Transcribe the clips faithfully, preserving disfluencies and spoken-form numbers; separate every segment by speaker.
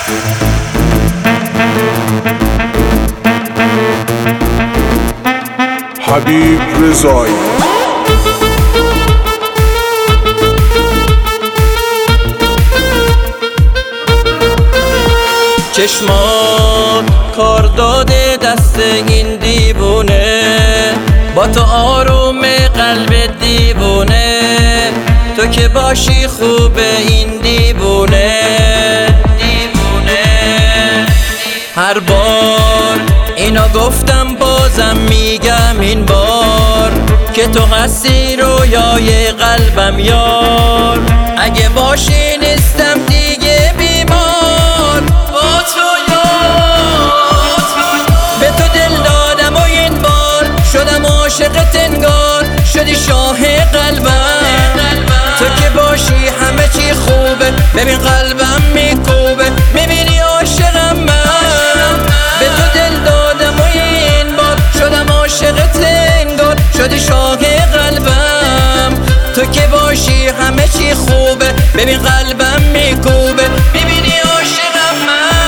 Speaker 1: حبیب رضایی.
Speaker 2: چشمات کار داده دست این دیوونه، با تو آروم قلب دیوونه، تو که باشی خوبه این دیوونه دیوونه. هر بار اینا گفتم بازم میگم این بار، که تو هستی رویای قلبم یار. اگه باشی نیستم دیگه بیمار، با تو یار. به تو دل دادم و این بار شدم عاشقت انگار، شدی شاه قلبم. تو که باشی همه چی خوبه، ببین قلبم میکوبه، میبینی عاشقم من. به تو دل دادم و این بار شدم عاشقت انگار، شدی شاه قلبم. تو که باشی همه چی خوبه، ببین قلبم میکوبه، میبینی عاشقم من.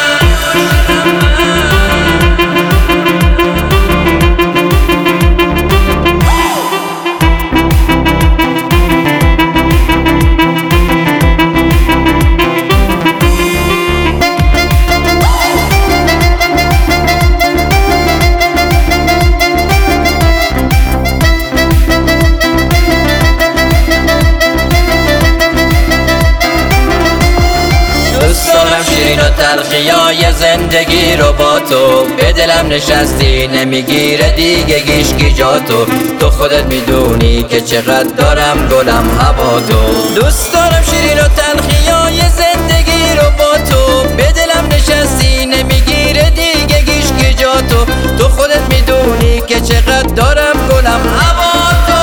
Speaker 2: دوست دارم شیرین و تلخیای زندگی رو با تو، به دلم نشستی نمیگیره دیگه هیچکی جا تو. تو خودت میدونی که چقدر دارم گلم هوا تو. دوست دارم شیرین و تلخیای زندگی رو با تو، به دلم نشستی نمیگیره دیگه هیچکی جا تو. تو خودت میدونی که چقدر دارم گلم هوا تو.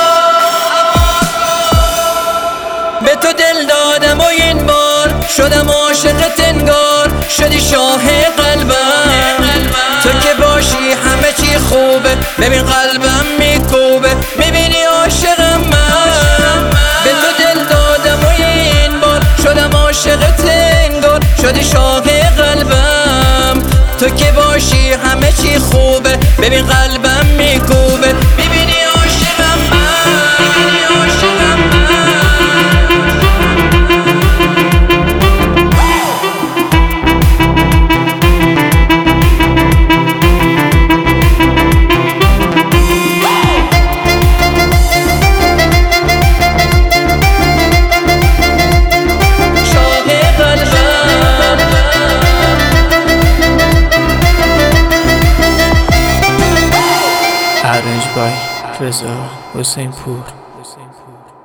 Speaker 2: به تو دل دادم و این بار شدم عاشقت انگار، شدی شاه قلبم. تو که باشی همه چی خوبه، ببین قلبم میکوبه، میبینی عاشقم من. به تو دل دادم و این بار شدم عاشقت انگار، شدی شاه قلبم. تو که باشی همه چی خوبه، ببین قلبم میکوبه، میبینی عاشقم من، میبینی عاشقم من.
Speaker 3: Arranged by Reza Hussainpur.